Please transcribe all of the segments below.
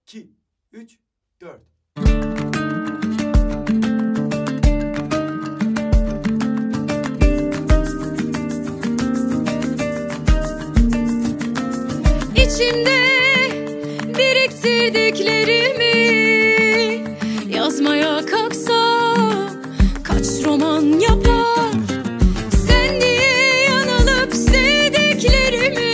2, 3, 4. İçimde biriktirdiklerimi yazmaya kalksam kaç roman yapar. Sen diye yanılıp sevdiklerimi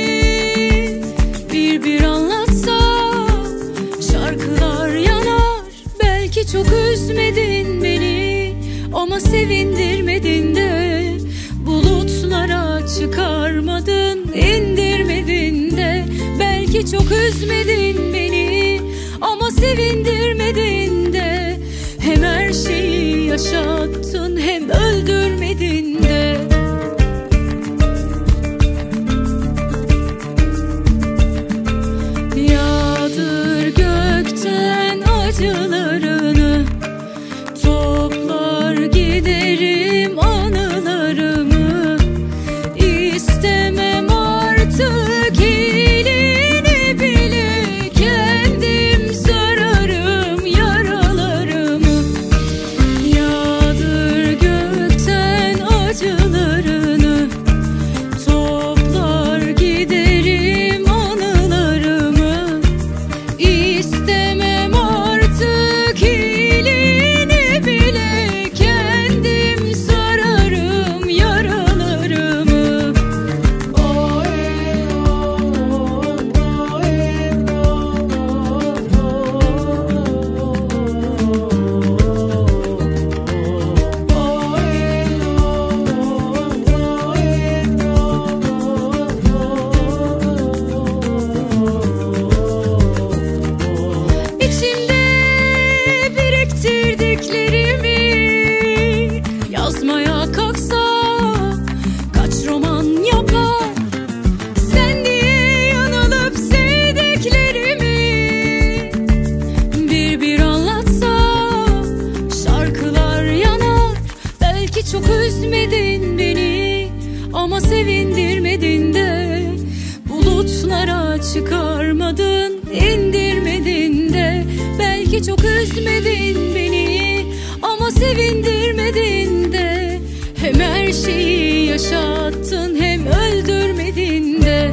bir anlatsam şarkılar yanar. Belki çok üzmedin beni ama sevindirmedin de, bulutlara çıkarmadın, indirmedin de. Belki çok üzmedin beni ama sevindirmedin de. Hem her şeyi yaşattın hem öldürmedin de. Yağdır gökten acılarını, toplar giderim anılarımı. İstemem artık iyiliğini bile, kendim sararım yaralarımı. Yağdır gökten acılarını, toplar giderim anılarımı. İstemem artık iyiliğini bile, kendim sararım yaralarımı. İçimde biriktirdiklerimi yazmaya kalksam kaç roman yapar. Sen diye yanılıp sevdiklerimi bir anlatsam şarkılar yanar. Belki çok üzmedin beni ama sevindirmedin de, bulutlara çıkarmadın, indirmedin de. Belki çok üzmedin beni ama sevindirmedin de. Hem her şeyi yaşattın hem öldürmedin de.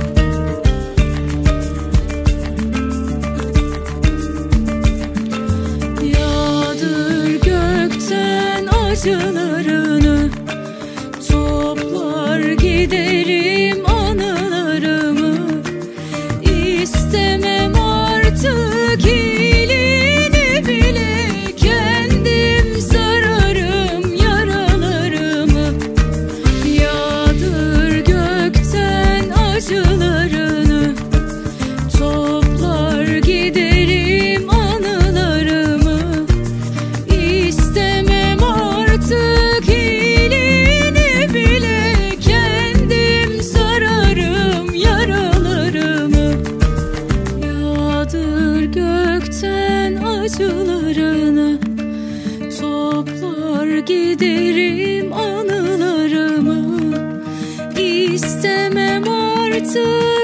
Yağdır gökten acılarını, toplar giderim anılarımı. İstemem artık iyiliğini bile, kendim sararım yaralarımı. Yağdır gökten acılarını, toplar giderim anılarımı. İstemem artık iyiliğini bile, kendim sararım yaralarımı. Yağdır gökten acılarını, toplar giderim anılarımı. İstemem artık